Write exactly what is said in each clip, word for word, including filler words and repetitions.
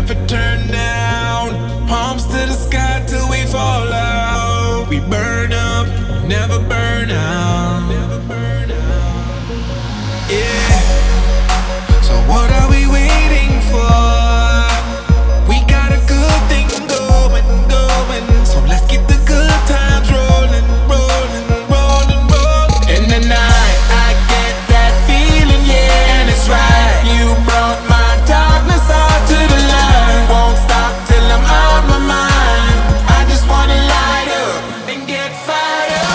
never turn down. Palms to the sky till we fall out. We burn up, never burn out. Never burn out. Yeah. So what are we waiting for? We got a good thing going, going. So let's keep the good times rolling, rolling, rolling, rolling. In the night, I get that feeling, yeah, and it's right. You brought my darkness out to the light. Won't stop till I'm out my mind. I just wanna light up and get fired up.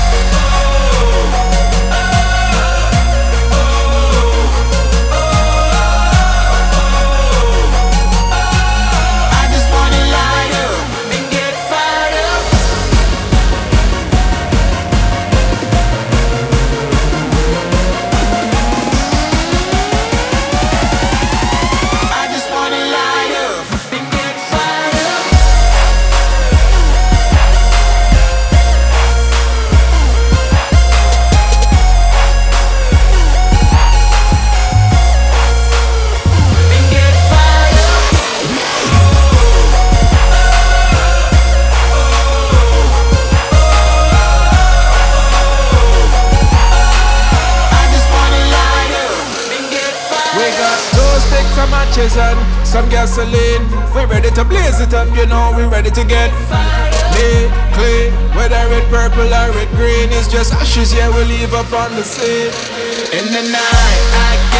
I just wanna light up and get fired up. I just wanna light up and get fired up. And get fired up. I just wanna light up and get fired up. We got two sticks of matches and some gasoline. We're ready to blaze it up, you know, we're ready to get lit, clean. Whether it purple or it green, it's just ashes, yeah, we leave up on the scene. In the night, I